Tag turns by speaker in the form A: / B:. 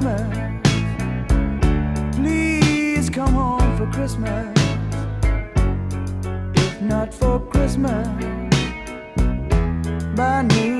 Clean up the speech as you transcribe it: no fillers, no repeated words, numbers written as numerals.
A: Christmas. Please come home for Christmas. If not for Christmas, by New